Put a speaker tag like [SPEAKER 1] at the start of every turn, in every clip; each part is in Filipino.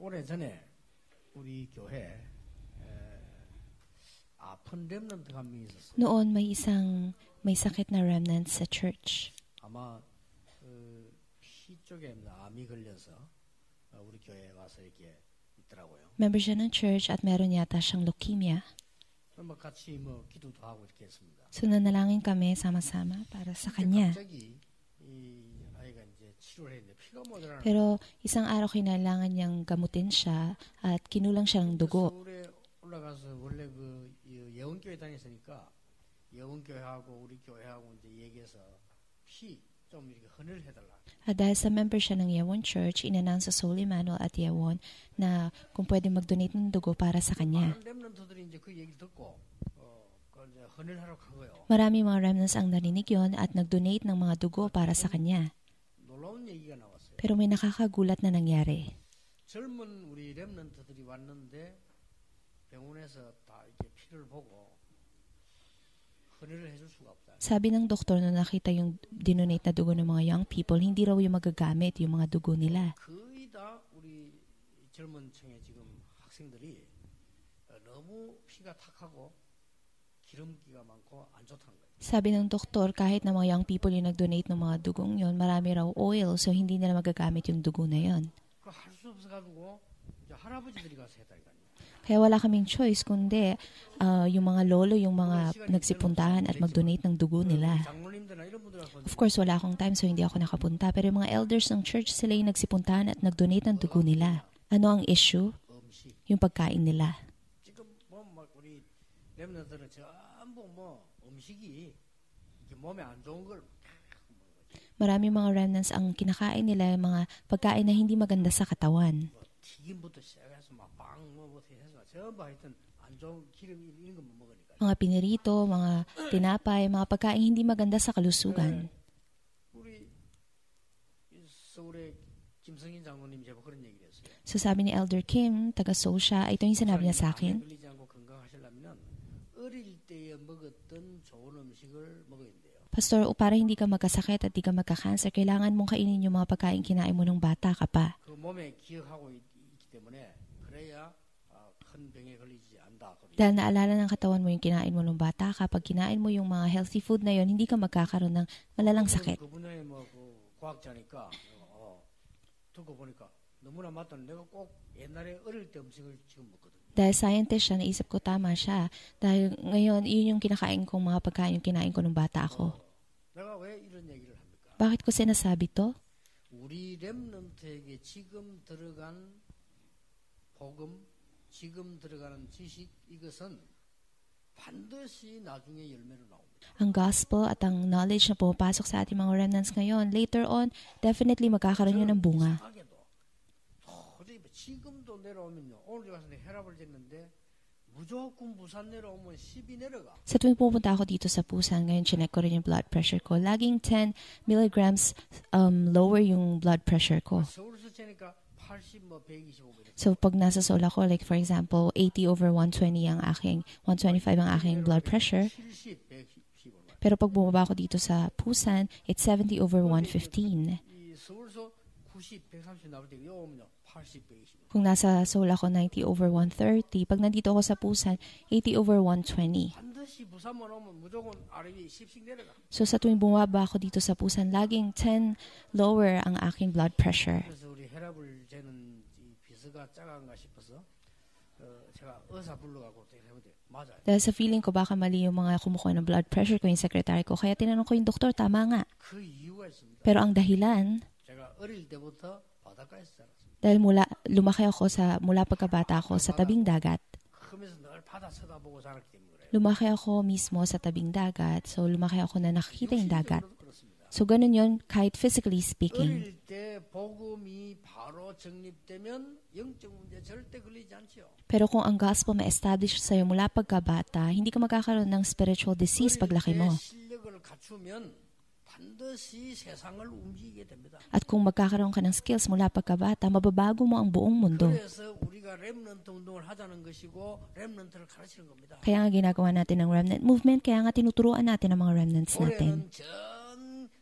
[SPEAKER 1] 오래전에 우리 교회 아픈 렘넌트 한 명 있었어요.
[SPEAKER 2] Noon may sakit na remnant sa church.
[SPEAKER 1] 아마 피 쪽에 암이 걸려서 우리 교회에 와서 이렇게 있더라고요.
[SPEAKER 2] Member siya ng church at meron yata siyang leukemia.
[SPEAKER 1] 그럼 같이 기도도 하고 이렇게 했습니다.
[SPEAKER 2] So nanalangin kami sama-sama para sa kanya.
[SPEAKER 1] 갑자기 이 아이가 이제 치료를 했는데 피가 모자라는.
[SPEAKER 2] Pero isang araw kinailangan niyang gamutin siya at kinulang siya ng dugo.
[SPEAKER 1] 서울에 올라가서 원래 그 예원교회 다녔으니까 예원교회하고 우리 교회하고 이제 얘기해서 피 좀 이렇게 헌을 해달라.
[SPEAKER 2] At dahil sa member siya ng Yewon Church, in-announce sa Soul Emmanuel at Yewon na kung pwede mag-donate ng dugo para sa kanya.
[SPEAKER 1] 많은 렘넌트들이 이제 그 얘기를 듣고 이제 헌을 하러 간 거예요.
[SPEAKER 2] Marami mga remnants ang narinig yon at nag-donate ng mga dugo para sa kanya.
[SPEAKER 1] 놀라운 얘기가 나왔어요.
[SPEAKER 2] Pero may nakakagulat na nangyari.
[SPEAKER 1] 젊은 우리 렘넌트들이 왔는데 병원에서 다 이렇게 피를 보고 헌혈을 해줄 수가 없다.
[SPEAKER 2] Sabi ng doktor na nakita yung dinonate na dugo ng mga young people, hindi raw yung magagamit yung mga dugo nila.
[SPEAKER 1] 거의 다 우리 젊은 층의 지금 학생들이 너무 피가 탁하고 기름기가 많고 안 좋다는 거예요.
[SPEAKER 2] Sabi ng doktor, kahit na mga young people yung nag-donate ng mga dugong yon, marami raw oil, so hindi nila magagamit yung dugo na yon.
[SPEAKER 1] 그 할 수 없어가지고 이제 할아버지들이 가서 했다니까요.
[SPEAKER 2] Kaya wala kaming choice kundi yung mga lolo, yung mga nagsipuntahan at mag-donate ng dugo nila.
[SPEAKER 1] 장로님들이나 이런 분들 와서
[SPEAKER 2] Of course, wala akong time so hindi ako nakapunta. Pero yung mga elders ng church, sila yung nagsipuntahan at nag-donate ng dugo nila. Ano ang issue?
[SPEAKER 1] 음식.
[SPEAKER 2] Yung pagkain nila.
[SPEAKER 1] 지금 막 우리 렘넌트들은 전부 음식이 이렇게 몸에 안 좋은 걸
[SPEAKER 2] Marami mga remnants ang kinakain nila, yung mga pagkain na hindi maganda sa katawan.
[SPEAKER 1] 튀김부터 시작해서 막빵 뭐부터 해서 전부 하여튼 안 좋은 기름 이런 것만 먹으니까.
[SPEAKER 2] Mga pinirito, mga tinapay, mga pagkain hindi maganda sa kalusugan.
[SPEAKER 1] 우리 서울의 김성인 장로님 제가 그런 얘기를 했어요.
[SPEAKER 2] So sabi ni Elder Kim, taga Seoul siya, ito yung sinabi niya sa akin.
[SPEAKER 1] 걸리지 않고 건강하시려면 어릴 때에 먹었던 좋은 음식을 먹어야 돼요.
[SPEAKER 2] Pastor, para hindi ka magkasakit at di ka magka-cancer, kailangan mong kainin yung mga pagkain kinain mo nung bata ka pa.
[SPEAKER 1] 그 몸에 기억하고 있기 때문에 그래야 큰 병에 걸리지 않다.
[SPEAKER 2] Dahil naalala ng katawan mo yung kinain mo nung bata ka, pag kinain mo yung mga healthy food na yon, hindi ka magkakaroon ng malalang sakit.
[SPEAKER 1] 그 분야의 그 과학자니까 듣고 보니까 너무나 맞다는 내가 꼭 옛날에 어릴 때 음식을 지금 먹거든요.
[SPEAKER 2] Dahil scientist siya, naisip ko tama siya. Dahil ngayon, yun yung kinakain kong mga pagkain, yung kinain ko nung bata ako.
[SPEAKER 1] 내가 왜 이런 얘기를 합니까?
[SPEAKER 2] Bakit ko sinasabi to?
[SPEAKER 1] 우리 렘넌트에게 지금 들어간 복음, 지금 들어가는 지식 이것은 반드시 나중에 열매로 나옵니다.
[SPEAKER 2] Ang gospel at ang knowledge na pumapasok sa ating mga remnants ngayon, later on, definitely magkakaroon yun ng bunga.
[SPEAKER 1] 이상하게도 도저히 지금도 내려오면요. 오늘 가서 혈압을 쟀는데 무조건 부산 내려오면 10이 내려가.
[SPEAKER 2] Sa tuwing pumunta ako dito sa Busan, ngayon chinek ko rin yung blood pressure ko. Laging 10 milligrams lower yung blood pressure ko.
[SPEAKER 1] 서울에서 재니까 80, 125 이렇게.
[SPEAKER 2] So pag nasa Seoul ako, like for example, 80/120 ang aking, 125 ang aking blood pressure.
[SPEAKER 1] 70, 115.
[SPEAKER 2] Pero pag bumaba ako dito sa Busan, it's 70/115.
[SPEAKER 1] 이 서울에서 90, 130 나올 때 여기 오면요. 80, 125.
[SPEAKER 2] Kung nasa Seoul ako, 90/130. Pag nandito ako sa Busan, 80/120.
[SPEAKER 1] 반드시 부산만 오면 무조건 아래위 10씩 내려가.
[SPEAKER 2] So sa tuwing bumaba ako dito sa Busan, laging 10 lower ang aking blood pressure.
[SPEAKER 1] 그래서 우리 혈압을 재는 이 비서가 작은가 싶어서 제가 의사 불러가고 해보대 맞아요.
[SPEAKER 2] Dahil sa feeling ko baka mali yung mga kumukuha ng blood pressure ko, yung secretary ko. Kaya tinanong ko yung doktor, tama nga.
[SPEAKER 1] 그 이유가 있습니다.
[SPEAKER 2] Pero ang dahilan,
[SPEAKER 1] 제가 어릴 때부터 바닷가에서 자랐습니다.
[SPEAKER 2] dahil lumaki ako mula pagkabata ako sa tabing dagat.
[SPEAKER 1] 크면서 늘 바다 쳐다보고 자랐기 때문에 그래요.
[SPEAKER 2] Lumaki ako mismo sa tabing dagat. So lumaki ako na nakikita yung dagat.
[SPEAKER 1] 육신적으로도 그렇습니다.
[SPEAKER 2] So ganun yun, kahit physically speaking.
[SPEAKER 1] 어릴 때 복음이 바로 정립되면 영적 문제 절대 걸리지 않지요.
[SPEAKER 2] Pero kung ang gospel ma-establish sa'yo mula pagkabata, hindi ka magkakaroon ng spiritual disease paglaki mo.
[SPEAKER 1] 어릴 때 실력을 갖추면 반드시 세상을 움직이게 됩니다.
[SPEAKER 2] At kung magkakaroon ka ng skills mula pagkabata, mababago mo ang buong mundo.
[SPEAKER 1] 그래서 우리가 렘넌트 운동을 하자는 것이고 렘넌트를 가르치는 겁니다.
[SPEAKER 2] Kaya nga ginagawa natin ng remnant movement, kaya nga tinuturuan natin ang mga remnants natin.
[SPEAKER 1] 올해는 전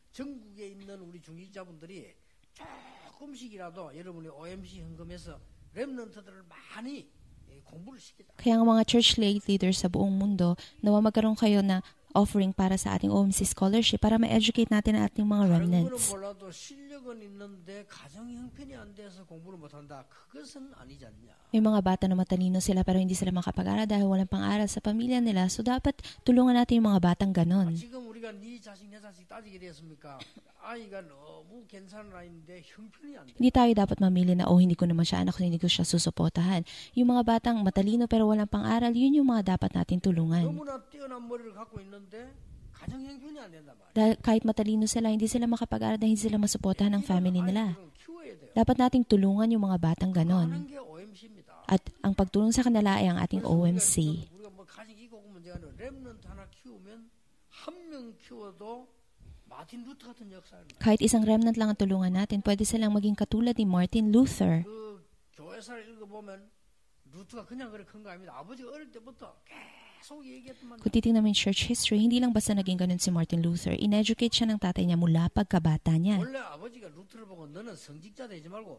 [SPEAKER 1] 전국에 있는 우리 중직자분들이 조금씩이라도 여러분이 OMC 헌금해서 렘넌트들을 많이 공부를 시키자.
[SPEAKER 2] Kaya ang mga church leaders sa buong mundo, nawa magkaroon kayo na offering para sa ating OMC scholarship para ma-educate natin ang ating mga
[SPEAKER 1] 다른 거는
[SPEAKER 2] remnants.
[SPEAKER 1] 몰라도 실력은 있는데 가정 형편이 안 돼서 공부를 못한다. 그것은 아니지 않냐.
[SPEAKER 2] May mga bata na matalino sila pero hindi sila makapag-aral dahil walang pang-aral sa pamilya nila. So dapat tulungan natin yung mga batang ganon.
[SPEAKER 1] 지금 우리가 네 자식 내 자식 따지게 됐습니까? 아이가 너무 괜찮은 아이인데 형편이 안 돼.
[SPEAKER 2] Hindi tayo dapat mamili na, hindi ko naman siya anak, hindi ko siya susuportahan. Yung mga batang matalino pero walang pang-aral, yun yung mga dapat natin tulungan.
[SPEAKER 1] 너무나 뛰어난 머리를 갖고 있는데 가정 형편이 안 된단 말이야.
[SPEAKER 2] Dahil kahit matalino sila, hindi sila makapag-aral dahil hindi sila masuportahan ng family nila.
[SPEAKER 1] 아이들을 키워야 돼요.
[SPEAKER 2] Dapat nating tulungan yung mga batang ganon.
[SPEAKER 1] 하는 게 OMC입니다.
[SPEAKER 2] At ang pagtulong sa kanila ay ang ating OMC.
[SPEAKER 1] 우리가 뭐 가정 이고 문제가 아니라 렘넌트 하나 키우면 한 명 키워도 마틴 루터 같은 역사를
[SPEAKER 2] Kahit isang remnant lang ang tulungan natin, pwede silang maging katulad ni Martin Luther.
[SPEAKER 1] 그 교회사를 읽어보면 루트가 그냥 그렇게 큰 거 아닙니다. 아버지가 어릴 때부터 계속 얘기했더만
[SPEAKER 2] Kung titingnan mo yung church history, hindi lang basta naging ganun si Martin Luther. In-educate siya ng tatay niya mula pagkabata niya.
[SPEAKER 1] 원래 아버지가 루트를 보고 너는 성직자 되지 말고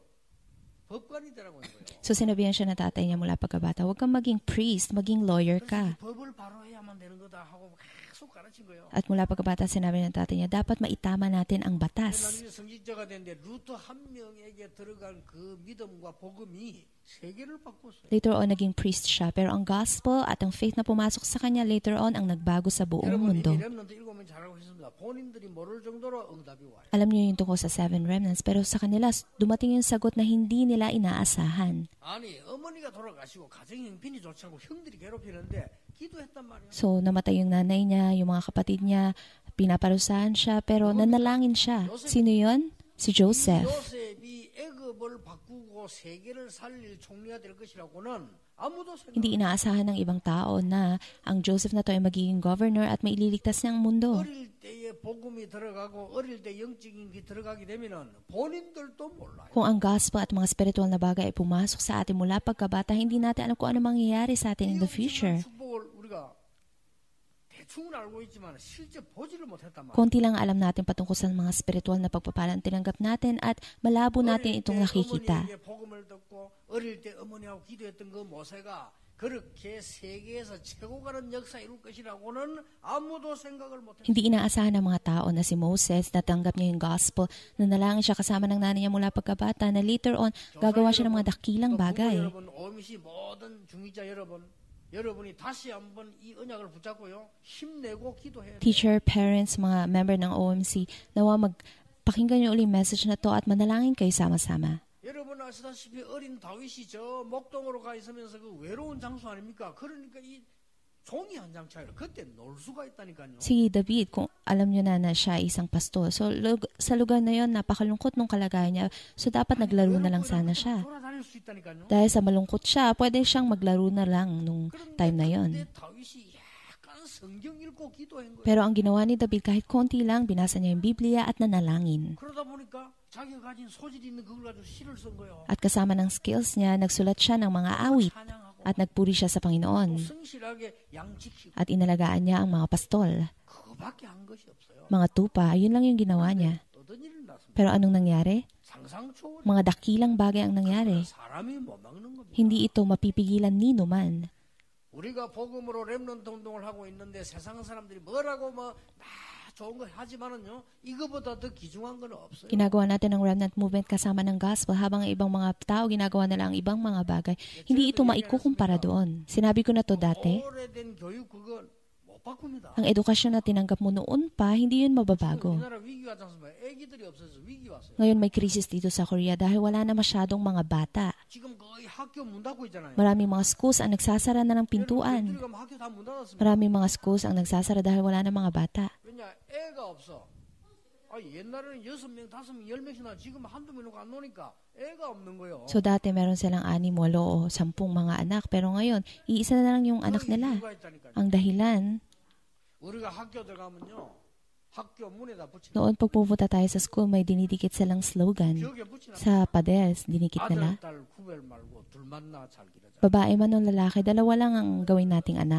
[SPEAKER 1] 법관이 되라고 한 거예요.
[SPEAKER 2] So sinabihan siya ng tatay niya mula pagkabata, huwag kang maging priest, maging lawyer
[SPEAKER 1] 그래서
[SPEAKER 2] ka.
[SPEAKER 1] 이 법을 바로 해야만 되는 거다 하고 계속 가르친 거예요.
[SPEAKER 2] At mula pagkabata, sinabi ng tatay niya, dapat maitama natin ang batas.
[SPEAKER 1] 나중에 성직자가 됐는데 루트 한 명에게 들어간 그 믿음과 복음이 세계를 바꿨어요.
[SPEAKER 2] Later on, naging priest siya. Pero ang gospel at ang faith na pumasok sa kanya later on ang nagbago sa buong
[SPEAKER 1] 여러분
[SPEAKER 2] mundo.
[SPEAKER 1] 이 렘넌트 읽으면 잘하고 있습니다. 본인들이 모를 정도로 응답이 와요.
[SPEAKER 2] Alam niyo yung tungkol sa 7 remnants, pero sa kanila, dumating yung sagot na hindi nila inaasahan.
[SPEAKER 1] 아니 어머니가 돌아가시고 가정 형편이 좋지 않고 형들이 괴롭히는데 기도했단 말이에요.
[SPEAKER 2] So, namatay yung nanay niya, yung mga kapatid niya, pinaparusahan siya, pero nanalangin siya. Sino yon? Si Joseph.
[SPEAKER 1] 요셉이 애굽을 바꾸고 세계를 살릴 총리가 될 것이라고는 아무도 생각.
[SPEAKER 2] Hindi inaasahan ng ibang tao na ang Joseph na to ay magiging governor at maililigtas niya ang mundo.
[SPEAKER 1] 어릴 때에 복음이 들어가고 어릴 때 영적인 게 들어가게 되면은 본인들도 몰라요.
[SPEAKER 2] Kung ang gospel at mga spiritual na bagay ay pumasok sa atin mula pagkabata, hindi natin alam kung ano mangyayari sa atin in the future.
[SPEAKER 1] 축복을 우리가 대충은 알고 있지만 실제 보지를 못했단 말이에요.
[SPEAKER 2] Konti lang alam natin patungkol sa mga spiritual na pagpapalang tinanggap natin at malabo natin itong nakikita.
[SPEAKER 1] 어머니에게 복음을 듣고 어릴 때 어머니하고 기도했던 그 모세가 그렇게 세계에서 최고가는 역사 이룰 것이라고는 아무도 생각을 못했어요.
[SPEAKER 2] Hindi inaasahan ng mga tao na si Moses, natanggap niya yung gospel, nanalangin siya kasama ng nanay niya mula pagkabata, na later on, gagawa siya ng mga dakilang bagay.
[SPEAKER 1] 여러분, OMC 모든 중위자 여러분이 다시 한번 이 언약을 붙잡고요. 힘내고 기도해야 돼요.
[SPEAKER 2] Teacher, parents, mga member ng OMC, nawa magpakinggan niyo ulit yung message na to at manalangin kayo sama-sama.
[SPEAKER 1] 여러분 아시다시피 어린 다윗이 저 목동으로 가 있으면서 그 외로운 장소 아닙니까? 그러니까 이 종이 한 장 차이로 그때 놀 수가 있다니까요.
[SPEAKER 2] Si David, kung alam niyo na siya ay isang pastor, so sa lugar na yon napakalungkot nung kalagayan niya, so dapat naglaro na lang sana siya.
[SPEAKER 1] 돌아다닐 수 있다니까요.
[SPEAKER 2] Dahil sa malungkot siya, pwede siyang maglaro na lang nung time na yon.
[SPEAKER 1] 그런데 다윗이 약간 성경 읽고 기도한 거예요.
[SPEAKER 2] Pero ang ginawa ni David, kahit konti lang, binasa niya yung Biblia at nanalangin.
[SPEAKER 1] 그러다 보니까 자기가 가진 소질이 있는 그걸 가지고 시를 쓴 거예요.
[SPEAKER 2] At kasama ng skills niya, nagsulat siya ng mga awit
[SPEAKER 1] 찬양하고
[SPEAKER 2] at nagpuri siya sa
[SPEAKER 1] 또
[SPEAKER 2] Panginoon.
[SPEAKER 1] 성실하게 양지키고
[SPEAKER 2] At inalagaan niya ang mga pastol.
[SPEAKER 1] 그거밖에 한 것이 없어요.
[SPEAKER 2] Mga tupa, yun lang yung ginawa niya.
[SPEAKER 1] 어떤 일이 났습니까?
[SPEAKER 2] Pero anong nangyari?
[SPEAKER 1] 상상 초월
[SPEAKER 2] Mga dakilang bagay ang nangyari.
[SPEAKER 1] 사람이 못 막는 겁니다.
[SPEAKER 2] Hindi ito mapipigilan ni numan.
[SPEAKER 1] 우리가 복음으로 렘넌트 운동을 하고 있는데 세상 사람들이 뭐라고 좋은 거 하지만은요 이거보다 더 귀중한 건 없어요.
[SPEAKER 2] Ginagawa natin ang remnant movement kasama ng gospel habang ang ibang mga tao ginagawa nila ang ibang mga bagay. Hindi ito maikukumpara doon. Sinabi ko na to dati.
[SPEAKER 1] 오래된 교육 그거 못 바꿉니다.
[SPEAKER 2] Ang edukasyon na tinanggap mo noon pa, hindi yun mababago.
[SPEAKER 1] 우리나라 위기 왔지 않습니까? 애기들이 없어서 위기 왔어요.
[SPEAKER 2] Ngayon may krisis dito sa Korea dahil wala na masyadong mga bata.
[SPEAKER 1] 지금 거의 학교 문 닫고 있잖아요.
[SPEAKER 2] Maraming mga schools ang nagsasara na ng pintuan.
[SPEAKER 1] 애들이 가면 학교 다 문 닫았습니다.
[SPEAKER 2] Maraming mga schools ang nagsasara dahil wala na mga bata.
[SPEAKER 1] 왜냐 애가 없어. 옛날에는 6명, 5명, 10명씩나 지금 한두 명 놓고 안 노니까 애가 없는 거예요.
[SPEAKER 2] So dati meron silang 6, 8 o 10 mga anak. Pero ngayon, iisa na lang yung anak nila.
[SPEAKER 1] 이유가 있다니까요.
[SPEAKER 2] Ang dahilan,
[SPEAKER 1] 우리가 학교 들어가면요. 학교 문에다 붙이는
[SPEAKER 2] noon pagpupunta tayo sa school, may dinidikit silang slogan.
[SPEAKER 1] 벽에 붙이는
[SPEAKER 2] Sa padels, dinikit
[SPEAKER 1] 아들,
[SPEAKER 2] nila.
[SPEAKER 1] 딸 구별 말고 둘만 낳아 잘 기르자.
[SPEAKER 2] Babae man o lalaki, dalawa lang ang gawin nating anak.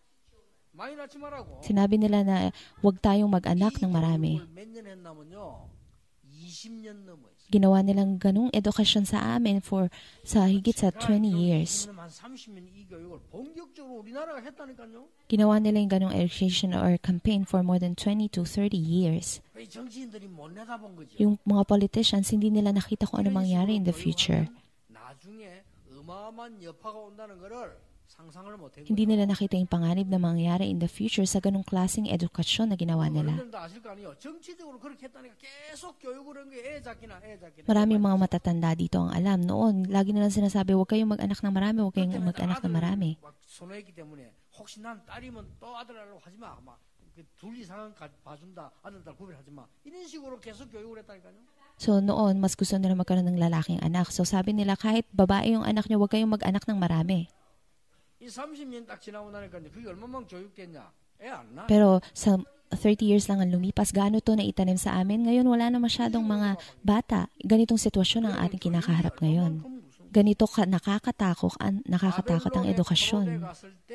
[SPEAKER 1] 많이 낳지 말라고.
[SPEAKER 2] Sinabi nila na huwag tayong mag-anak ng marami.
[SPEAKER 1] 몇년 했나면요. 20년 넘어 했어요.
[SPEAKER 2] Ginawa nilang ganung edukasyon sa amin sa higit sa 20 years.
[SPEAKER 1] 지금 한 30년 이 교육을 본격적으로 우리나라가 했다니까요.
[SPEAKER 2] Ginawa nila yung ganung education or campaign for more than 20 to 30 years.
[SPEAKER 1] 왜 정치인들이 못 내다본 거죠?
[SPEAKER 2] Yung mga politicians, hindi nila nakita kung ano mangyari in the future.
[SPEAKER 1] 나중에 어마어마한 여파가 온다는 거를 상상을 못 해요.
[SPEAKER 2] Hindi nila nakita yung panganib na mangyari in the future sa ganung klaseng edukasyon na ginawa nila.
[SPEAKER 1] 어른들도 아실 거 아니에요. 정치적으로 그렇게 했다니까 계속 교육을 한 게 애 잡기나.
[SPEAKER 2] Maraming mga matatanda dito ang alam. Noon, lagi nilang sinasabi, huwag kayong mag-anak ng marami, huwag kayong mag-anak ng marami.
[SPEAKER 1] 선호했기 때문에 혹시 난 딸이면 또 아들 하려고 하지 마. 둘 이상은 봐준다. 아들 딸 구별하지 마. 이런 식으로 계속 교육을 했다니까요.
[SPEAKER 2] So noon, mas gusto nila magkaroon ng lalaking anak. So sabi nila, kahit babae yung anak niyo, huwag kayong mag-anak ng marami.
[SPEAKER 1] 이 30년 딱 지나고 나니까 그게 얼마만 교육됐냐? 애 안 나.
[SPEAKER 2] Pero sa 30 years lang ang lumipas, gaano to na itanim sa amin. Ngayon, wala na masyadong mga bata. Ganitong sitwasyon ang ating kinakaharap ngayon. Ganito nakakatakot ang edukasyon.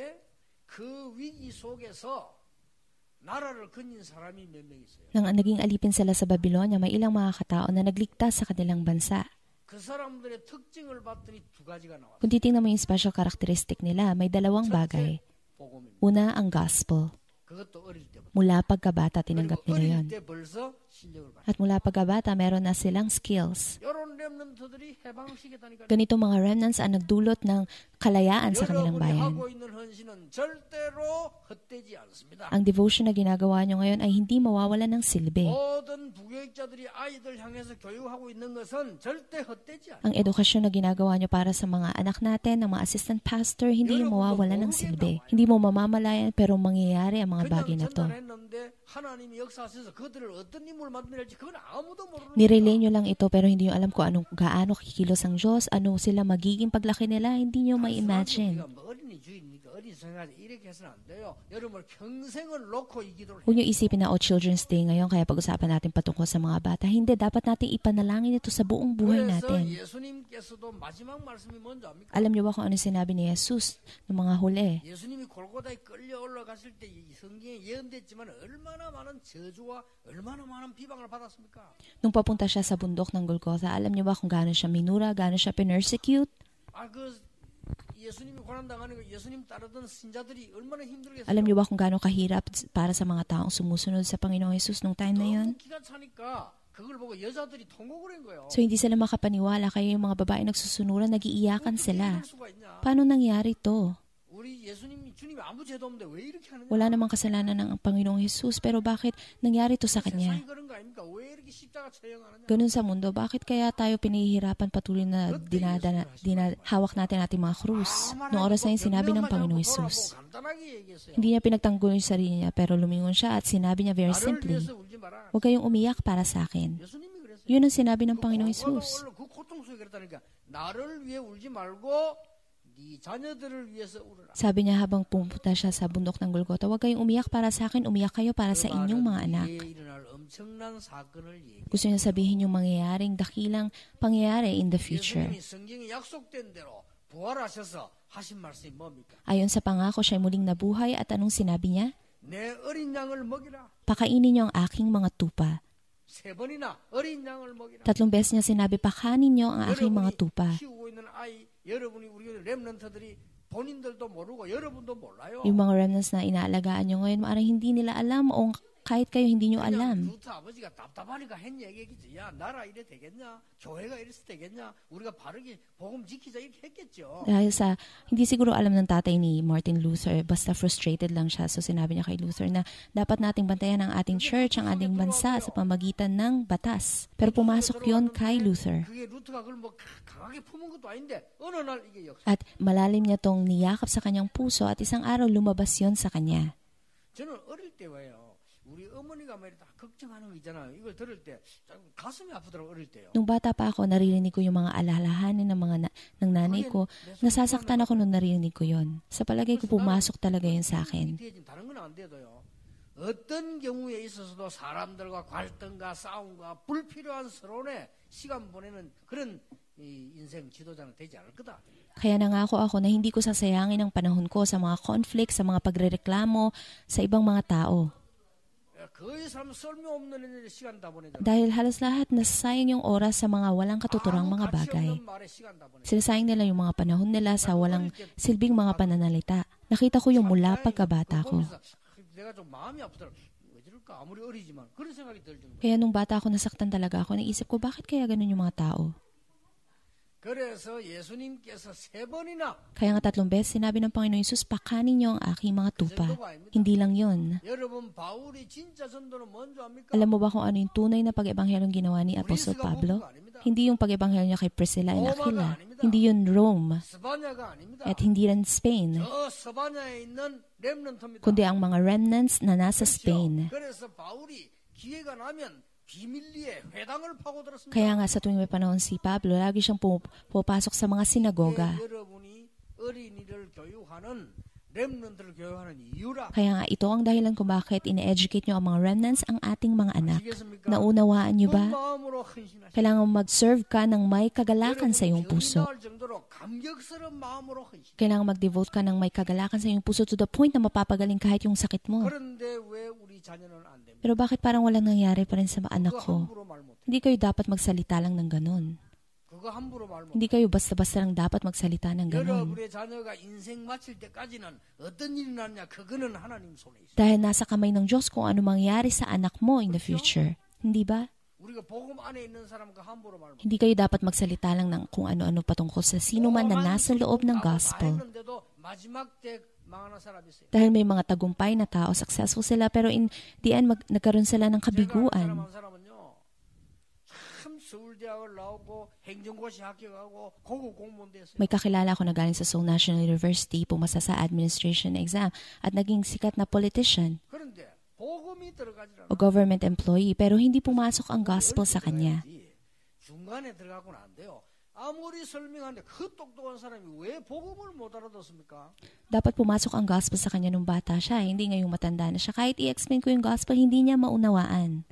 [SPEAKER 1] 그 위기 속에서 나라를 건진 사람이 몇 명 있어요.
[SPEAKER 2] Nang naging alipin sila sa Babylonia, may ilang mga katao na nagligtas sa kanilang bansa.
[SPEAKER 1] 그 사람들의 특징을 봤더니 두 가지가 나왔어요.
[SPEAKER 2] Kung titingnan mo yung special characteristic nila, may dalawang bagay.
[SPEAKER 1] 복음입니다.
[SPEAKER 2] Una, ang gospel.
[SPEAKER 1] 그것도 어릴 때부터.
[SPEAKER 2] Mula pagkabata, tinanggap
[SPEAKER 1] 그리고
[SPEAKER 2] nila
[SPEAKER 1] 어릴
[SPEAKER 2] yon.
[SPEAKER 1] 때 벌써 실력을 받았어요.
[SPEAKER 2] At mula pagkabata, meron na silang skills.
[SPEAKER 1] 이런 렘넌트들이 해방시켰다니까요.
[SPEAKER 2] Ganito mga remnants ang nagdulot ng kalayaan sa kanilang
[SPEAKER 1] 여러분이
[SPEAKER 2] bayan.
[SPEAKER 1] 하고 있는 헌신은 절대로 헛되지 않습니다.
[SPEAKER 2] Ang devotion na ginagawa nyo ngayon ay hindi mawawala ng silbi.
[SPEAKER 1] 모든 부교육자들이 아이들 향해서 교육하고 있는 것은 절대 헛되지 않아요.
[SPEAKER 2] Ang edukasyon na ginagawa nyo para sa mga anak natin, ng mga assistant pastor, hindi yung mawawala ng silbi. Hindi mo mamamalayan pero mangyayari ang mga bagay na to.
[SPEAKER 1] 전달했는데 하나님이 역사하셔서 그들을 어떤 인물을 만들지 그건 아무도 모르는
[SPEAKER 2] Nirelay nyo lang ito pero hindi nyo alam kung gaano kikilos ang Diyos, ano sila magiging paglaki nila, hindi nyo may imagine.
[SPEAKER 1] 어린이주의니까 어린 생활 이렇게 해서는 안 돼요. 여러분을 평생을 놓고 이 기도를
[SPEAKER 2] Huwag nyo isipin na Children's Day ngayon kaya pag-usapan natin patungkol sa mga bata. Hindi, dapat natin ipanalangin ito sa buong buhay
[SPEAKER 1] 그래서
[SPEAKER 2] natin.
[SPEAKER 1] 예수님께서도 마지막 말씀이 뭔지 압니까?
[SPEAKER 2] Alam nyo ba kung ano sinabi ni Jesus ng mga huli?
[SPEAKER 1] 예수님이 골고다에 끌려 올라갔을 때 이 성경에 예언됐지만 얼마나 많은 저주와 얼마나 많은 비방을 받았습니까?
[SPEAKER 2] Nung papunta siya sa bundok ng Golgotha, alam niyo ba kung gaano siya minura, gaano siya pinersecute?
[SPEAKER 1] 예수님이 고난당하는 거 예수님 따르던 신자들이 얼마나 힘들겠어요?
[SPEAKER 2] Alam niyo ba kung gaano kahirap para sa mga taong sumusunod sa Panginoong Jesus nung time na yun?
[SPEAKER 1] 너무 기가 차니까 그걸 보고 여자들이 통곡을 한 거예요.
[SPEAKER 2] So hindi sila makapaniwala, kaya yung mga babae nagsusunuran, nagiiyakan sila.
[SPEAKER 1] 이럴 수가 있냐?
[SPEAKER 2] Paano nangyari to?
[SPEAKER 1] 우리 주님이 아무 죄도 없는데 왜 이렇게 하느냐?
[SPEAKER 2] Wala namang kasalanan ng Panginoong Jesus, pero bakit nangyari to sa Kanya?
[SPEAKER 1] 세상이 그런 거 아닙니까? 왜 이렇게 십자가 처형하느냐?
[SPEAKER 2] Ganun sa mundo, bakit kaya tayo pinahihirapan patuloy na hawak natin ating mga krus? Noong oras na yun, sinabi ng Panginoong Jesus. Hindi niya pinagtanggol yung sarili niya, pero lumingon siya at sinabi niya very simply, huwag kayong umiyak para sa akin. Yun ang sinabi ng Panginoong Jesus.
[SPEAKER 1] 그 고통 속에 그랬다니까. 나를 위해 울지 말고 네 자녀들을 위해서 울어라.
[SPEAKER 2] Sabi niya habang pumunta siya sa bundok ng Golgotha, huwag kayong umiyak para sa akin, umiyak kayo para sa inyong mga anak. Gusto niya sabihin yung mangyayaring dakilang pangyayari in the future.
[SPEAKER 1] 예수님이 성경에 약속된 대로 부활하셔서 하신 말씀이 뭡니까?
[SPEAKER 2] Ayon sa pangako, siya muling nabuhay at anong sinabi niya?
[SPEAKER 1] 내 어린 양을 먹이라.
[SPEAKER 2] Pakainin niyo ang aking mga tupa.
[SPEAKER 1] 3번이나 어린 양을 먹이라.
[SPEAKER 2] 3 beses niya sinabi, pakainin niyo ang aking mga tupa.
[SPEAKER 1] 키우고 있는 아이, 여러분이 우리 렘넌트들이 본인들도 모르고 여러분도 몰라요.
[SPEAKER 2] Yung mga remnants na inaalagaan niyo ngayon, maaaring hindi nila alam o kahit kayo hindi niyo alam.
[SPEAKER 1] 루트 아버지가 답답하니까 한 얘기겠지. 야, 나라 이래 되겠냐? 교회가 이래서 되겠냐? 우리가 바르게 복음 지키자 이렇게 했겠죠.
[SPEAKER 2] Dahil sa, hindi siguro alam ng tatay ni Martin Luther, basta frustrated lang siya. So sinabi niya kay Luther na dapat nating bantayan ang ating church, ang ating bansa sa pamagitan ng batas. Pero pumasok yon kay Luther.
[SPEAKER 1] 그게 루트가 그걸 뭐 강하게 품은 것도 아닌데 어느 날 이게 역사.
[SPEAKER 2] At malalim niya tong niyakap sa kanyang puso at isang araw lumabas yon sa kanya.
[SPEAKER 1] 저는 어릴 때 왜요? 우리 어머니가 막 이렇게 걱정하는 거 있잖아요. 이걸 들을 때 가슴이 아프더라고 어릴 때요.
[SPEAKER 2] Nung bata pa ako, naririnig ko yung mga alalahanin ng nanay ko. Nasasaktan ako nung naririnig ko yon. Sa palagay ko, pumasok talaga yun sa akin.
[SPEAKER 1] 다른 건 안 돼도요. 어떤 경우에 있어서도 사람들과 갈등과 싸움과 불필요한 서론에 시간 보내는 그런 인생 지도자는 되지 않을 거다.
[SPEAKER 2] Kaya nangako ako na hindi ko sasayangin ang panahon ko sa mga conflict, sa mga pagrereklamo, sa ibang mga tao. Dahil halos lahat nasasayang yung oras sa mga walang katuturang mga bagay. Sinasayang nila yung mga panahon nila sa walang silbing mga pananalita. Nakita ko yung mula pagkabata ko. Kaya nung bata ako, nasaktan talaga ako. Naisip ko, bakit kaya ganun yung mga tao? Kaya nga 3 beses sinabi ng Panginoon Hesus, pakanin niyo ang aking mga tupa. Hindi lang yun. Alam mo ba kung ano yung tunay na pag-ebanghelyong ginawa ni Apostol Pablo? Hindi yung pag-ebanghelyo niya kay Priscilla and Aquila. Hindi yun Rome. At hindi rin Spain. Kundi ang mga remnants na nasa Spain. Kaya nga sa tuwing may panahon si Pablo, lagi siyang pupasok sa mga sinagoga. Kaya nga ito ang dahilan kung bakit ine-educate nyo ang mga remnants, ang ating mga anak. Naunawaan nyo ba? Kailangan mag-serve ka ng may kagalakan sa iyong puso. Kailangan mag-devote ka ng may kagalakan sa iyong puso to the point na mapapagaling kahit yung sakit mo. Pero bakit parang walang nangyari pa rin sa anak ko? Hindi kayo dapat magsalita lang ng ganun. Hindi kayo basta-basta lang dapat magsalita ng ganun. Dahil nasa kamay ng Diyos kung ano mangyari sa anak mo in the future. Hindi ba? Hindi kayo dapat magsalita lang ng kung ano-ano patungkol sa sino man na nasa loob ng gospel. Dahil may mga tagumpay na tao, successful sila, pero in the end, nagkaroon sila ng kabiguan. May kakilala ako na galing sa Seoul National University, pumasa sa administration exam at naging sikat na politician o government employee, pero hindi pumasok ang gospel sa kanya. Dapat pumasok ang gospel sa kanya nung bata siya, hindi ngayong matanda na siya. Kahit i-explain ko yung gospel, hindi niya maunawaan.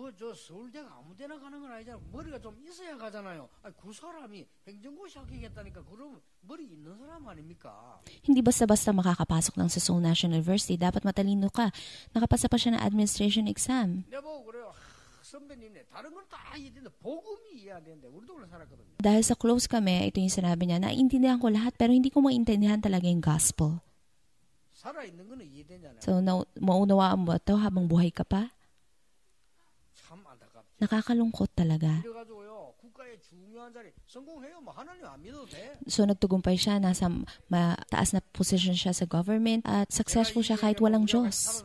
[SPEAKER 2] Hindi basta-basta makakapasok lang sa Seoul National University. Dapat matalino ka. Nakapasa pa siya ng administration exam. Dahil sa close kami, ito yung sinabi niya, naiintindihan ko lahat pero hindi ko maintindihan talaga yung gospel. So, maunawaan mo ito habang buhay ka pa? Nakakalungkot talaga. So, nagtugumpay siya, nasa mataas na position siya sa government at successful siya kahit walang Diyos.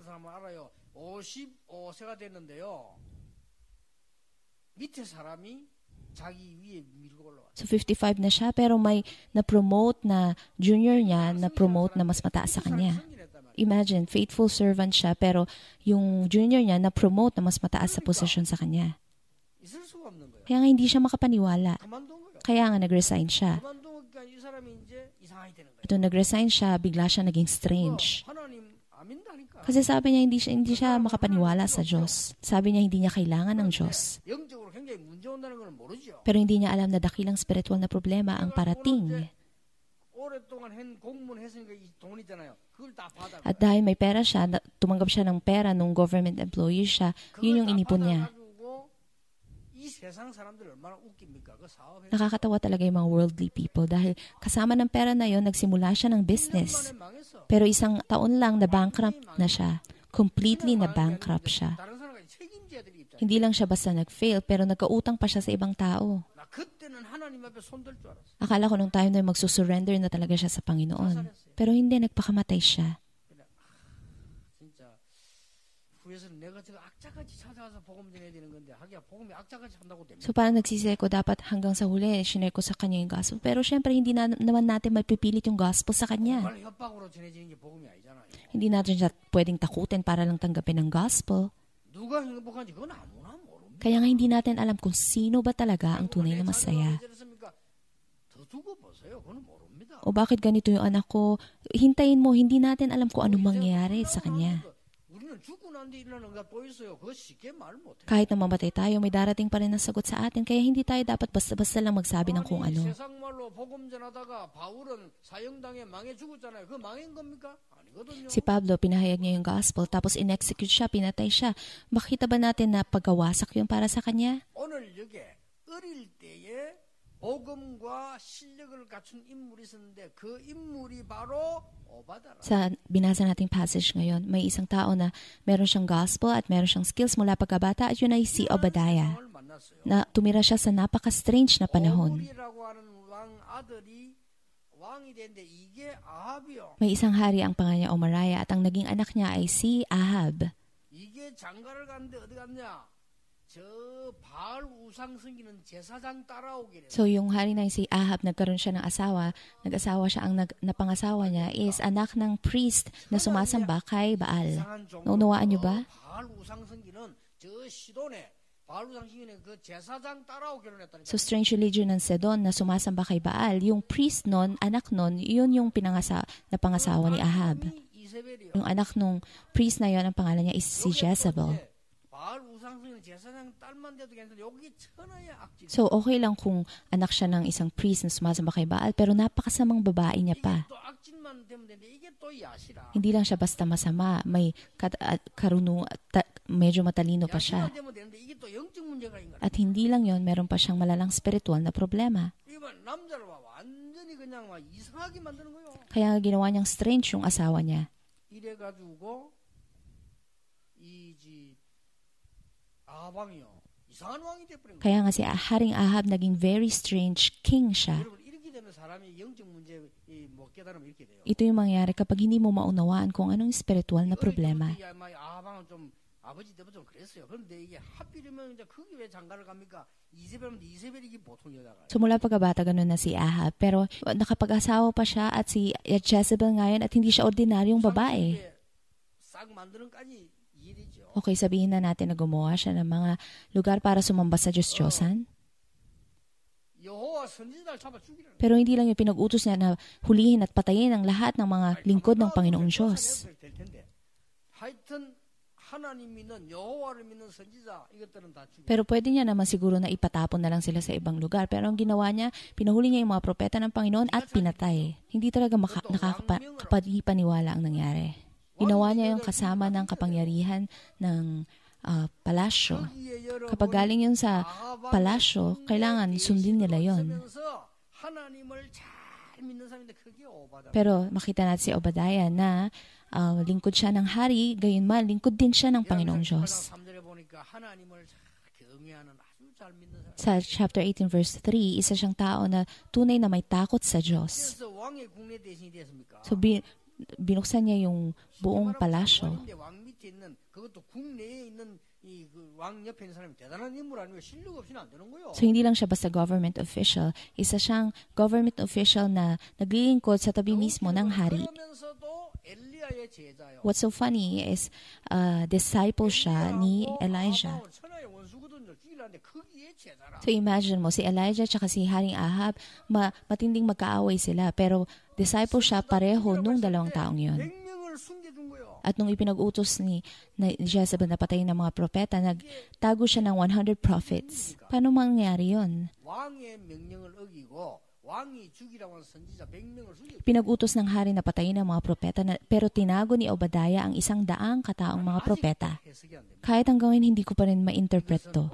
[SPEAKER 2] So 55 na siya pero may na-promote na junior niya, na-promote na mas mataas sa kanya. Imagine, faithful servant siya pero yung junior niya na-promote na mas mataas sa position sa kanya. Kaya nga hindi siya makapaniwala. Kaya nga nag-resign siya. Ito nag-resign siya, bigla siya naging strange. Kasi sabi niya hindi siya makapaniwala sa Diyos. Sabi niya hindi niya kailangan ng Diyos. Pero hindi niya alam na dakilang spiritual na problema ang parating. At dahil may pera siya, tumanggap siya ng pera nung government employee siya, yun yung inipon niya. Nakakatawa talaga yung mga worldly people dahil kasama ng pera na yon nagsimula siya ng business. Pero 1 taon lang na bankrupt na siya. Completely na bankrupt siya. Hindi lang siya basta nag-fail, pero nagkautang pa siya sa ibang tao. Akala ko nung time na magsusurrender na talaga siya sa Panginoon. Pero hindi, nagpakamatay siya. So parang nagsisisi ko, dapat hanggang sa huli, shinare ko sa kanya yung gospel. Pero syempre, hindi naman natin mapipilit yung gospel sa kanya. Hindi natin siya pwedeng takutin para lang tanggapin ang gospel. Kaya nga hindi natin alam kung sino ba talaga ang tunay na masaya. O bakit ganito yung anak ko? Hintayin mo, hindi natin alam kung anong mangyayari sa kanya. Kahit na mamatay tayo, may darating pa rin ang sagot sa atin, kaya hindi tayo dapat basta-basta lang magsabi ng kung ano. Si Pablo, pinahayag niya yung gospel, tapos in-execute siya, pinatay siya. Makita ba natin na pagkawasak yun para sa kanya? Sa binasa nating passage ngayon, may isang tao na meron siyang gospel at meron siyang skills mula pagkabata at yun ay si Obadiah, na tumira siya sa napaka-strange na panahon. May isang hari ang pangalan niya Omariah at ang naging anak niya ay si Ahab. So yung hari na si Ahab, nagkaroon siya ng asawa. Nag-asawa siya, ang napangasawa niya is anak ng priest na sumasamba kay Baal. Naunawaan niyo ba? So strange religion ng Sidon na sumasamba kay Baal, yung priest nun, anak nun, yun yung napangasawa ni Ahab. Yung anak nung priest na yun, ang pangalan niya is si Jezebel. So okay lang kung anak siya ng isang priest na sumasamba kay Baal, pero napakasamang babae niya pa. Hindi lang siya basta masama, may medyo matalino pa siya. At hindi lang yon, meron pa siyang malalang spiritual na problema. Kaya ginawa niyang strange yung asawa niya. Kaya nga si Haring Ahab naging very strange king siya. Ito yung mangyari kapag hindi mo maunawaan kung anong spiritual na problema. So mula pagkabata ganun na si Ahab, pero nakapag-asawa pa siya at si Jezebel ngayon at hindi siya ordinaryong babae. Okay, sabihin na natin na gumawa siya ng mga lugar para sumamba sa Diyos-Diyosan. Pero hindi lang yung pinag-utos niya na hulihin at patayin ang lahat ng mga lingkod ng Panginoong Diyos. Pero pwede niya naman siguro na ipatapon na lang sila sa ibang lugar. Pero ang ginawa niya, pinahuli niya yung mga propeta ng Panginoon at pinatay. Hindi talaga nakakapaniwala ang nangyari. Ginawa niya yung kasama ng kapangyarihan ng palasyo. Kapag galing yun sa palasyo, kailangan sundin nila yon. Pero makita natin si Obadiah na lingkod siya ng hari, gayon man, lingkod din siya ng Panginoong Diyos. Sa chapter 18 verse 3, isa siyang tao na tunay na may takot sa Diyos. So, binuksan niya yung buong palasyo. So, hindi lang siya basta government official. Isa siyang government official na naglilingkod sa tabi mismo ng hari. What's so funny is disciple siya ni Elijah. So imagine mo, si Elijah at si Haring Ahab, matinding magkaaway sila, pero disciple siya pareho nung dalawang taong yun. At nung ipinag-utos ni Jezebel na patayin ng mga propeta, nagtago siya ng 100 prophets. Paano mangyari yun? Pinag-utos ng hari na patayin ng mga propeta, pero tinago ni Obadiah ang 100 kataong mga propeta. Kahit hanggang ngayon, hindi ko pa rin ma-interpret to.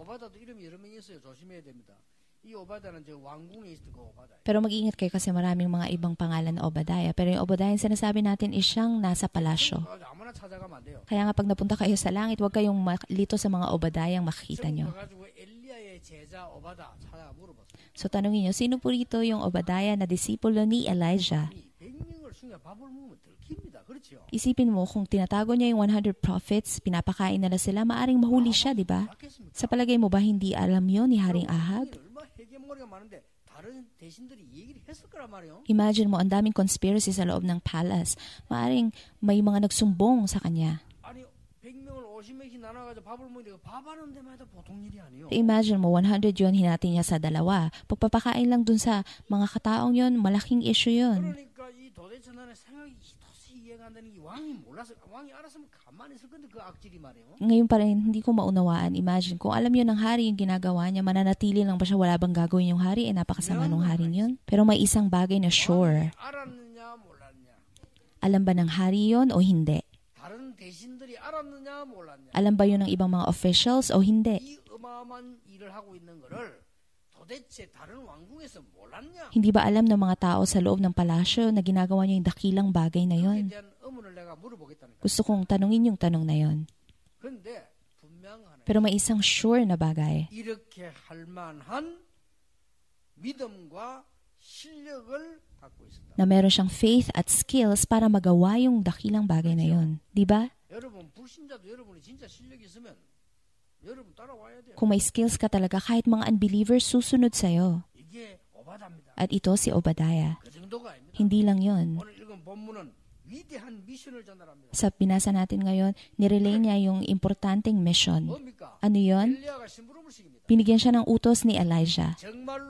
[SPEAKER 2] Pero mag-ingat kayo kasi maraming mga ibang pangalan na Obadiah. Pero yung Obadiah yung sinasabi natin is siyang nasa palasyo. Kaya nga pag napunta kayo sa langit, huwag kayong malito sa mga Obadiah ang makikita nyo. So tanungin nyo, sino po rito yung Obadiah na disipulo ni Elijah? Isipin mo, kung tinatago niya yung 100 prophets, pinapakain nila sila, maaring mahuli siya, di ba? Sa palagay mo ba hindi alam yun ni Haring Ahab? Imagine mo, ang daming conspiracy sa loob ng palace. Maaring may mga nagsumbong sa kanya. Imagine mo, 100 yun, hinati niya sa 2. Pagpapakain lang dun sa mga kataong yun, malaking issue yun. Ngayon pa rin, hindi ko maunawaan. Imagine, kung alam yun ng hari yung ginagawa niya, mananatili lang ba siya, wala bang gagawin yung hari? Napakasama ng haring yun. Pero may isang bagay na sure. Alam ba ng hari yun o hindi? Alam ba yun ng ibang mga officials o hindi? Hindi ba alam ng mga tao sa loob ng palasyo na ginagawa niya yung dakilang bagay na yun? Gusto kong tanungin yung tanong na yun. Pero may isang sure na bagay. Na meron siyang faith at skills para magawa yung dakilang bagay na yun. Di ba? Kung may skills ka talaga, kahit mga unbelievers susunod sa'yo. At ito si Obadiah. Hindi lang yun. Sa binasa natin ngayon, nirelay niya yung importanteng mission. Ano yun? Binigyan siya ng utos ni Elijah.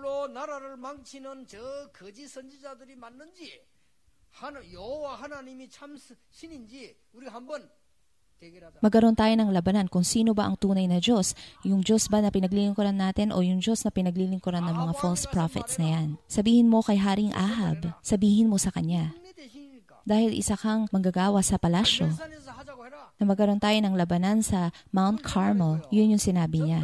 [SPEAKER 2] Magkaroon tayo ng labanan kung sino ba ang tunay na Diyos. Yung Diyos ba na pinaglilingkuran natin o yung Diyos na pinaglilingkuran ng mga false prophets na yan? Sabihin mo kay Haring Ahab, sabihin mo sa kanya. Dahil isa kang manggagawa sa palasyo, na magkaroon tayo ng labanan sa Mount Carmel, yun yung sinabi niya.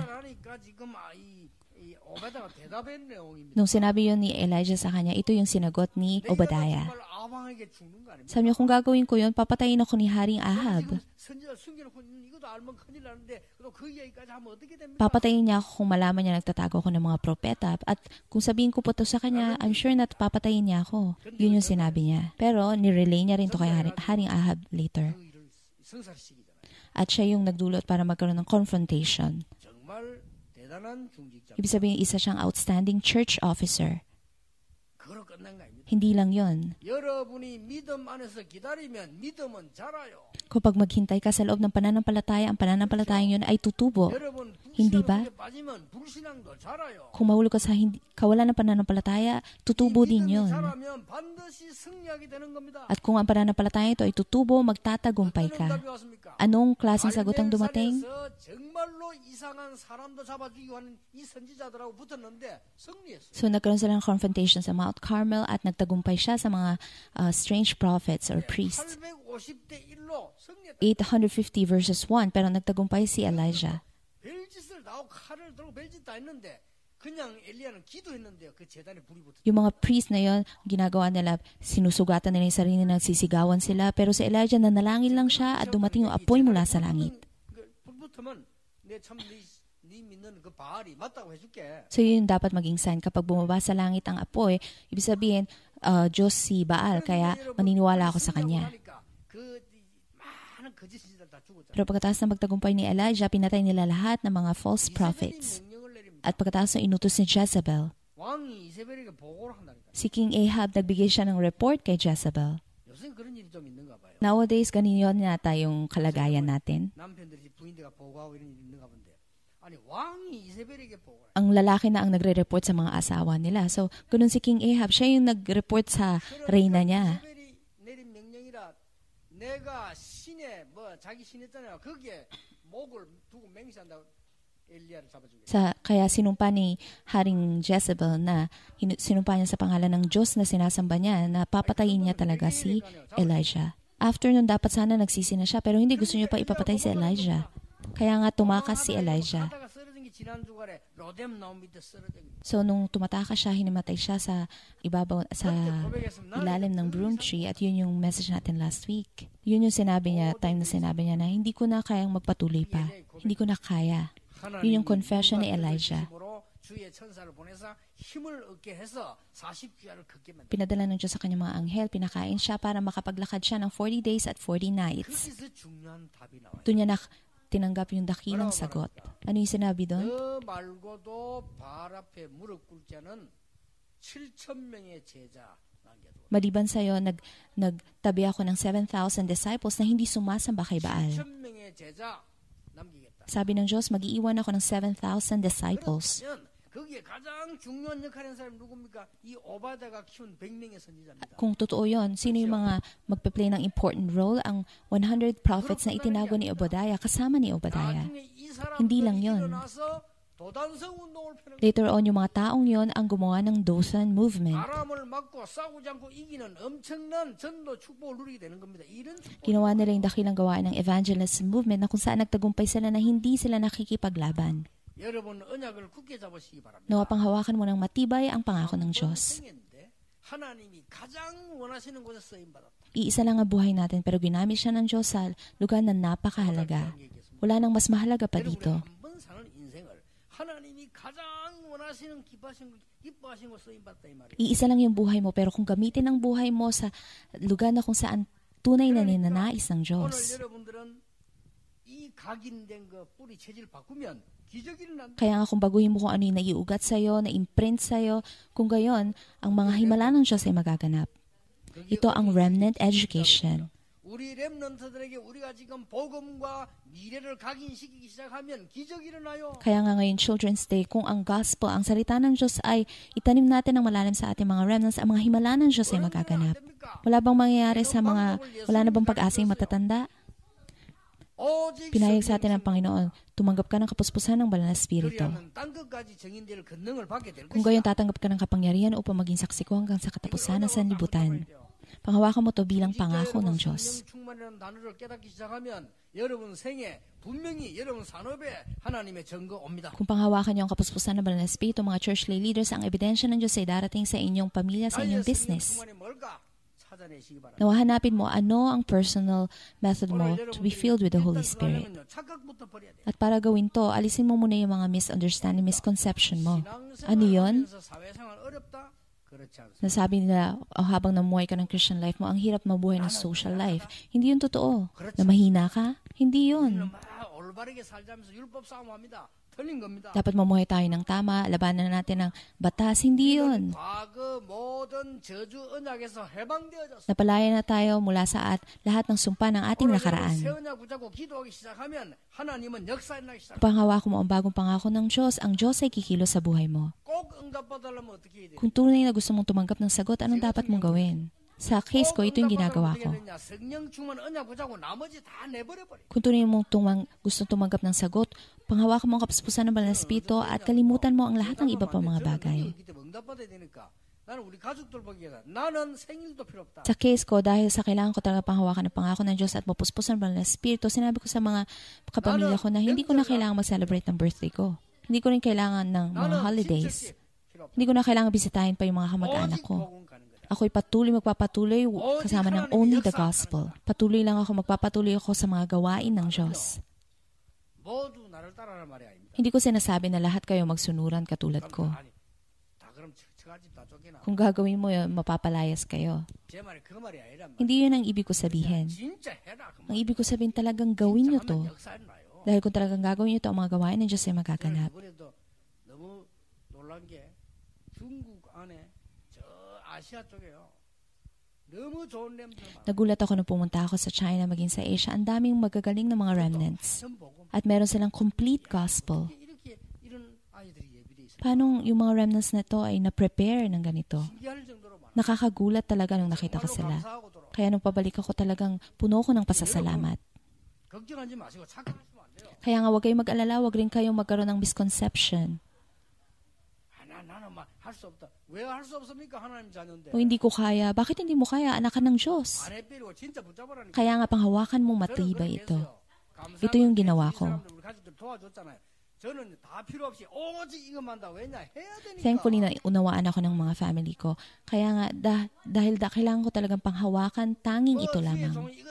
[SPEAKER 2] Nung sinabi yun ni Elijah sa kanya, ito yung sinagot ni Obadiah. Sabi niya, kung gagawin ko yun, papatayin ako ni Haring Ahab. Papatayin niya ako kung malaman niya nagtatago ako ng mga propeta. At kung sabihin ko po ito sa kanya, I'm sure na papatayin niya ako. Yun yung sinabi niya. Pero nirelay niya rin ito kay Haring Ahab later. At siya yung nagdulot para magkaroon ng confrontation. Ibig sabihin, isa siyang outstanding church officer. Hindi lang yun. Kapag maghintay ka sa loob ng pananampalataya, ang pananampalatayang yun ay tutubo. Hindi ba? Kung mahulog ka sa kawalan ng pananampalataya, tutubo din yun. At kung ang pananampalataya ito ay tutubo, magtatagumpay ka. Anong klaseng sagot ang dumating? So nagkaroon sila ng confrontation sa Mount Carmel at nagtagumpay siya sa mga strange prophets or priests. 850 verses 1, pero nagtagumpay si Elijah. Yung mga priest na yon, ginagawa nila, sinusugatan nila yung sarili, nagsisigawan sila, pero si Elijah nanalangin lang siya at dumating yung apoy mula sa langit. So yun dapat maging sign. Kapag bumaba sa langit ang apoy, ibig sabihin, Diyos si Baal, kaya maniniwala ako sa kanya. Pero pagkatapos na magtagumpay ni Elijah, pinatay nila lahat ng mga false prophets. At pagkatapos na inutos ni Jezebel, si King Ahab, nagbigay siya ng report kay Jezebel. Nowadays, ganyan yata yung kalagayan natin. Ang lalaki na ang nagre-report sa mga asawa nila. So, ganun si King Ahab, siya yung nag-report sa reyna niya. Kaya sinumpa ni Haring Jezebel na sinumpa niya sa pangalan ng Diyos na sinasamba niya na papatayin niya talaga si Elijah. After nun, dapat sana nagsisi na siya, pero hindi, gusto niya pa ipapatay si Elijah. Kaya nga tumakas si Elijah. So nung tumatakas siya, hinimatay siya sa ibabaw, sa ilalim ng broom tree, at yun yung message natin last week. Yun yung sinabi niya, time na sinabi niya na hindi ko na kayang magpatuloy pa. Hindi ko na kaya. Yun yung confession ni Elijah. Pinadala ng Diyos sa kanyang mga anghel, pinakain siya para makapaglakad siya ng 40 days at 40 nights. Doon niya tinanggap yung dakilang sagot. Ano yung sinabi doon? Maliban sa'yo, nagtabi ako ng 7,000 disciples na hindi sumasamba kay Baal. Sabi ng Diyos, mag-iiwan ako ng 7,000 disciples. Kung totoo yun, sino yung mga magpe-play ng important role? Ang 100 prophets na itinago ni Obadiah, kasama ni Obadiah. Hindi lang yun. Later on, yung mga taong yon ang gumawa ng Dothan movement. Ginawa nila yung dakilang gawain ng evangelist movement na kung saan nagtagumpay sila na hindi sila nakikipaglaban. Nawa pang hawakan mo ng matibay ang pangako ng Diyos. Iisa lang ang buhay natin pero ginamit siya ng Diyos sa lugar na napakahalaga. Wala nang mas mahalaga pa dito. Iisa lang yung buhay mo pero kung gamitin ang buhay mo sa lugar na kung saan tunay na ninanais ng Diyos. Kaya nga kung baguhin mo kung ano yung naiugat sa'yo, na-imprint sa'yo, kung gayon, ang mga himala ng Diyos ay magaganap. Ito ang remnant education. Kaya nga ngayon, Children's Day, kung ang gospel, ang salita ng Diyos ay itanim natin ng malalim sa ating mga remnants, ang mga himala ng Diyos ay magaganap. Wala bang mangyayari sa mga, wala na bang pag-asa yung matatanda? Pinayag sa atin ng Panginoon, tumanggap ka ng kapuspusan ng Banal na Espiritu. Kung gayon, tatanggap ka ng kapangyarihan upang maging saksi ko hanggang sa katapusan ng sanlibutan. Panghawakan mo to bilang pangako ng Diyos. Kung panghawakan niyo ang kapuspusan ng Banal na Espiritu, mga church lay leaders, ang ebidensya ng Diyos ay darating sa inyong pamilya, sa inyong business. Nawahanapin mo ano ang personal method mo to be filled with the Holy Spirit. At para gawin to, alisin mo muna yung mga misunderstanding, misconception mo. Ano yun? Nasabi nila, habang namuhay ka ng Christian life mo, ang hirap mabuhay ng social life. Hindi yun totoo. Na mahina ka? Hindi yun. Dapat mamuhay tayo ng tama, labanan natin ng batas. Hindi yun. Napalaya na tayo mula sa lahat ng sumpa ng ating nakaraan. Panghawak mo ang bagong pangako ng Diyos, ang Diyos ay kikilos sa buhay mo. Kung tunay na gusto mong tumanggap ng sagot, anong dapat mong gawin? Sa case ko, ito yung ginagawa ko. Kung tunay mong gusto tumanggap ng sagot, panghawakan mo ang kapuspusan ng Banal na Espiritu at kalimutan mo ang lahat ng iba pang mga bagay. Sa case ko, dahil sa kailangan ko talaga panghawakan ng pangako ng Diyos at mapuspusan ng Banal na Espiritu, sinabi ko sa mga kapamilya ko na hindi ko na kailangan mag-celebrate ng birthday ko. Hindi ko rin kailangan ng mga holidays. Hindi ko na kailangan bisitahin pa yung mga kamag-anak ko. Ako'y magpapatuloy kasama ng only the gospel. Patuloy lang ako, magpapatuloy ako sa mga gawain ng Diyos. Hindi ko sinasabi na lahat kayo magsunuran katulad ko. Kung gagawin mo yun, mapapalayas kayo. Hindi yun ang ibig ko sabihin. Ang ibig ko sabihin talagang gawin nyo to. Dahil kung talagang gagawin nyo to, ang mga gawain ng Diyos ay magaganap. Nagulat ako nung pumunta ako sa China, maging sa Asia. Ang daming magagaling na mga remnants. At meron silang complete gospel. Paano yung mga remnants na to ay na-prepare ng ganito? Nakakagulat talaga nung nakita ko sila. Kaya nung pabalik ako talagang puno ko ng pasasalamat. Kaya nga huwag kayong mag-alala, huwag rin kayong magkaroon ng misconception. O hindi ko kaya. Bakit hindi mo kaya? Anak ka ng Diyos. Kaya nga panghawakan mo matibay ito. Ito yung ginawa ko. Thankfully na unawaan ako ng mga family ko. Kaya nga dahil kailangan ko talagang panghawakan, tanging ito lamang.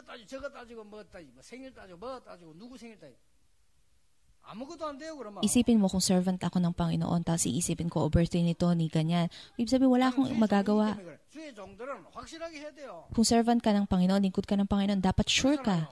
[SPEAKER 2] Isipin mo kung servant ako ng Panginoon, tapos iisipin ko, birthday nito, ni ganyan. Ibig sabihin, wala akong magagawa. Kung servant ka ng Panginoon, lingkod ka ng Panginoon, dapat sure ka.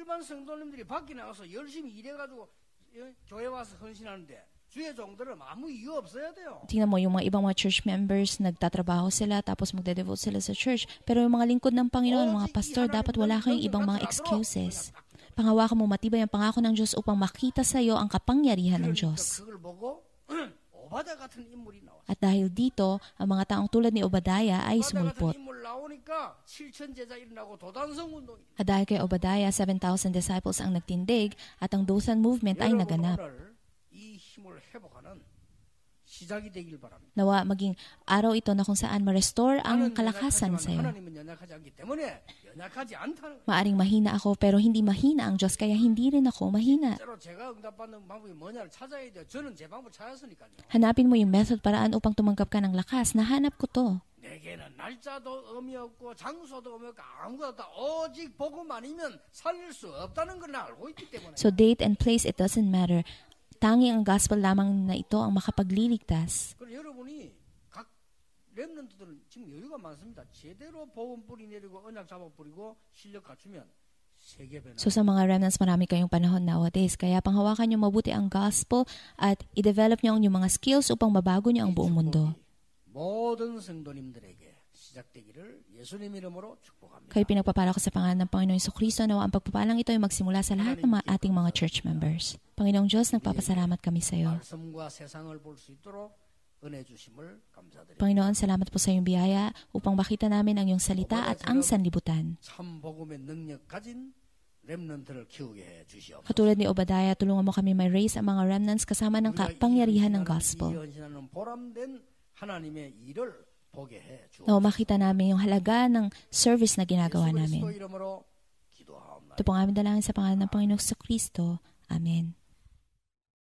[SPEAKER 2] Tingnan mo, yung mga ibang mga church members, nagtatrabaho sila, tapos magde-devote sila sa church. Pero yung mga lingkod ng Panginoon, mga pastor, dapat wala kayong ibang mga excuses. Panghawakan mo matibay ang pangako ng Diyos upang makita sa iyo ang kapangyarihan ng Diyos.
[SPEAKER 1] 같은 인물이 나왔어요.
[SPEAKER 2] At dahil dito, ang mga taong tulad ni Obadiah ay
[SPEAKER 1] 같은
[SPEAKER 2] sumulpot.
[SPEAKER 1] 인물 나오니까 7천 제자 일어나고 도단성 운동이.
[SPEAKER 2] At dahil kay Obadiah, 7,000 disciples ang nagtindig at ang Dothan movement ay naganap.
[SPEAKER 1] 오늘 이 힘을 회복하는 시작이 되길 바랍니다.
[SPEAKER 2] Nawa maging araw ito na kung saan ma-restore ang kalakasan sa iyo.
[SPEAKER 1] 하나님은 연약하지 않기 때문에 연약하지 않다는.
[SPEAKER 2] Maaring mahina ako pero hindi mahina ang Diyos kaya hindi rin ako mahina.
[SPEAKER 1] 실제로 제가 응답받는 방법이 뭐냐를 찾아야 돼요. 저는 제 방법 찾았으니까요.
[SPEAKER 2] Hanapin mo yung method paraan upang tumanggap ka ng lakas. Nahanap ko to.
[SPEAKER 1] 내게는 날짜도 의미 없고 장소도 의미 없고 아무것도 없다. 오직 복음 아니면 살릴 수 없다는 걸 알고 있기 때문에.
[SPEAKER 2] So date and place, it doesn't matter. Tanging ang gospel lamang na ito ang makapagliligtas.
[SPEAKER 1] 그럼 여러분이 각 렘넌트들은 지금 여유가 많습니다. 제대로 복음 뿌리 내리고 언약 잡아 뿌리고 실력 갖추면 세계 변화.
[SPEAKER 2] So sa mga remnants, marami kayong panahon nowadays. Kaya panghawakan nyo mabuti ang gospel at i-develop nyo ang inyong mga skills upang mabago nyo ang buong mundo.
[SPEAKER 1] 모든 성도님들에게 시작되기를 예수님 이름으로 축복합니다.
[SPEAKER 2] Kayo pinagpapala ko sa pangalan ng Panginoong Jesucristo na ang pagpapalang ito ay magsimula sa lahat ng ating mga church members. Panginoong Diyos, nagpapasalamat kami sa iyo.
[SPEAKER 1] 말씀과 세상을 볼 수 있도록 은혜 주심을 감사드립니다.
[SPEAKER 2] Panginoon, salamat po sa iyong biyaya upang makita namin ang iyong salita at ang sanlibutan.
[SPEAKER 1] 참 복음의 능력 가진 렘넌트를 키우게 해 주시옵소서.
[SPEAKER 2] Katulad ni Obadiah, tulungan mo kami may raise ang mga remnants kasama ng kapangyarihan ng gospel.
[SPEAKER 1] 이현신하는 보람된 하나님의 일을 보게 해 주옵소서.
[SPEAKER 2] Na makita namin yung halaga ng service na ginagawa namin.
[SPEAKER 1] 이름으로 기도하옵나이다.
[SPEAKER 2] Ito po ang aming dalangin sa pangalan ng Panginoong Jesucristo. Amen.